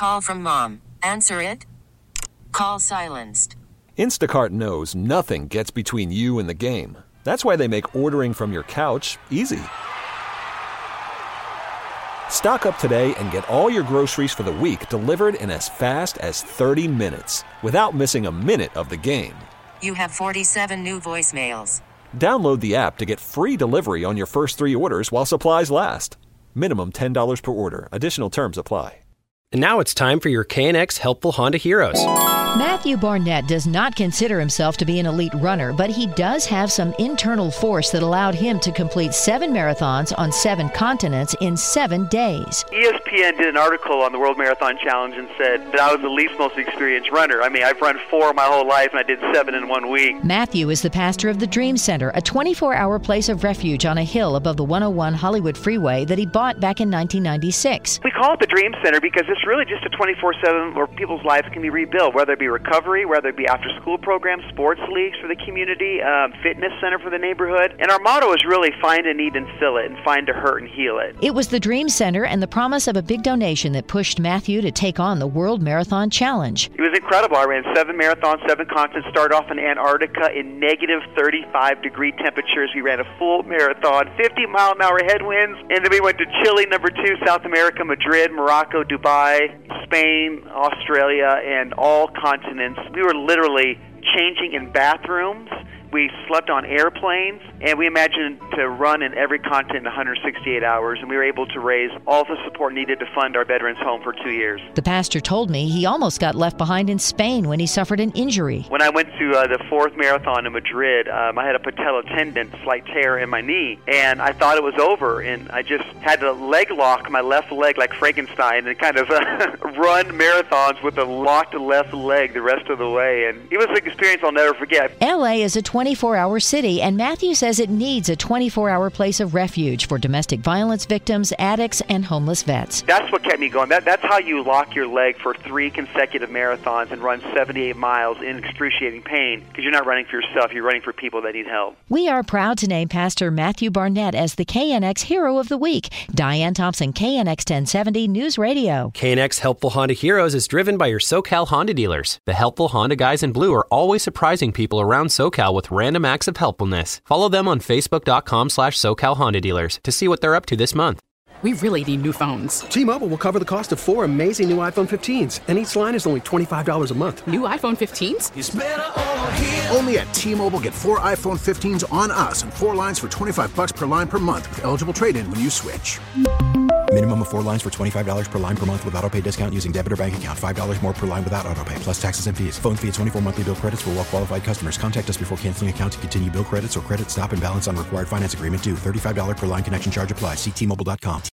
call from mom. Answer it. Call silenced. Instacart knows nothing gets between you and the game. That's why they make ordering from your couch easy. Stock up today and get all your groceries for the week delivered in as fast as 30 minutes without missing a minute of the game. You have 47 new voicemails. Download the app to get free delivery on your first 3 orders while supplies last. Minimum $10 per order. Additional terms apply. And now it's time for your KNX Helpful Honda Heroes. Matthew Barnett does not consider himself to be an elite runner, but he does have some internal force that allowed him to complete 7 marathons on 7 continents in 7 days. ESPN did an article on the World Marathon Challenge and said that I was the least most experienced runner. I mean, I've run 4 my whole life, and I did 7 in 1 week. Matthew is the pastor of the Dream Center, a 24-hour place of refuge on a hill above the 101 Hollywood Freeway that he bought back in 1996. We call it the Dream Center because it's really just a 24/7 where people's lives can be rebuilt, whether it be recovery, whether it be after-school programs, sports leagues for the community, fitness center for the neighborhood. And our motto is really find a need and fill it, and find a hurt and heal it. It was the Dream Center and the promise of a big donation that pushed Matthew to take on the World Marathon Challenge. It was incredible. I ran 7 marathons, 7 continents, started off in Antarctica in negative 35-degree temperatures. We ran a full marathon, 50-mile-an-hour headwinds, and then we went to Chile, number 2, South America, Madrid, Morocco, Dubai, Spain, Australia, and all continents. We were literally changing in bathrooms. We slept on airplanes, and we imagined to run in every continent in 168 hours, and we were able to raise all the support needed to fund our veterans' home for 2 years. The pastor told me he almost got left behind in Spain when he suffered an injury. When I went to the 4th marathon in Madrid, I had a patella tendon, slight tear in my knee, and I thought it was over, and I just had to leg lock my left leg like Frankenstein and kind of run marathons with a locked left leg the rest of the way, and it was an experience I'll never forget. L.A. is a 24-hour city, and Matthew says it needs a 24-hour place of refuge for domestic violence victims, addicts, and homeless vets. That's what kept me going. That's how you lock your leg for 3 consecutive marathons and run 78 miles in excruciating pain, because you're not running for yourself, you're running for people that need help. We are proud to name Pastor Matthew Barnett as the KNX Hero of the Week. Diane Thompson, KNX 1070 News Radio. KNX Helpful Honda Heroes is driven by your SoCal Honda dealers. The helpful Honda guys in blue are always surprising people around SoCal with random acts of helpfulness. Follow them on Facebook.com/SoCal Honda Dealers to see what they're up to this month. We really need new phones. T-Mobile will cover the cost of 4 amazing new iPhone 15s, and each line is only $25 a month. New iPhone 15s? It's better over here. Only at T-Mobile, get 4 iPhone 15s on us and 4 lines for $25 per line per month with eligible trade-in when you switch. Minimum of 4 lines for $25 per line per month with autopay discount using debit or bank account. $5 more per line without autopay, plus taxes and fees. Phone fee at 24 monthly bill credits for well-qualified customers. Contact us before canceling account to continue bill credits or credit stop and balance on required finance agreement due. $35 per line connection charge applies. See T-Mobile.com.